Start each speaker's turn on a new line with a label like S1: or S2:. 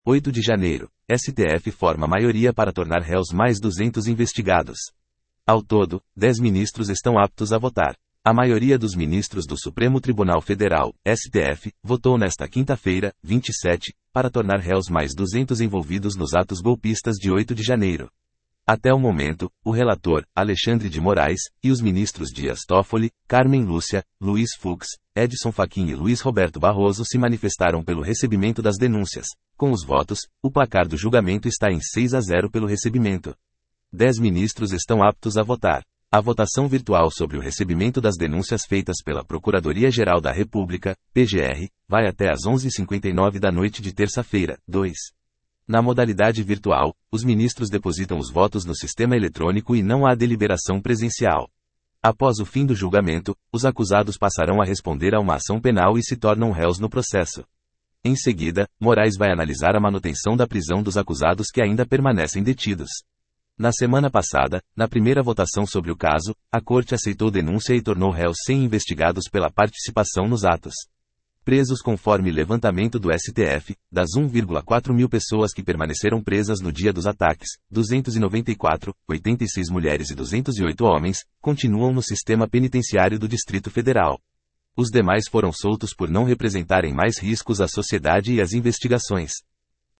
S1: 8 de janeiro. STF forma maioria para tornar réus mais 200 investigados. Ao todo, 10 ministros estão aptos a votar. A maioria dos ministros do Supremo Tribunal Federal, STF, votou nesta quinta-feira, 27, para tornar réus mais 200 envolvidos nos atos golpistas de 8 de janeiro. Até o momento, o relator, Alexandre de Moraes, e os ministros Dias Toffoli, Carmen Lúcia, Luiz Fux, Edson Fachin e Luiz Roberto Barroso se manifestaram pelo recebimento das denúncias. Com os votos, o placar do julgamento está em 6-0 pelo recebimento. 10 ministros estão aptos a votar. A votação virtual sobre o recebimento das denúncias feitas pela Procuradoria-Geral da República, PGR, vai até às 11h59 da noite de terça-feira, 2. Na modalidade virtual, os ministros depositam os votos no sistema eletrônico e não há deliberação presencial. Após o fim do julgamento, os acusados passarão a responder a uma ação penal e se tornam réus no processo. Em seguida, Moraes vai analisar a manutenção da prisão dos acusados que ainda permanecem detidos. Na semana passada, na primeira votação sobre o caso, a Corte aceitou denúncia e tornou réus 100 investigados pela participação nos atos. Presos conforme levantamento do STF, das 1,4 mil pessoas que permaneceram presas no dia dos ataques, 294, 86 mulheres e 208 homens, continuam no sistema penitenciário do Distrito Federal. Os demais foram soltos por não representarem mais riscos à sociedade e às investigações.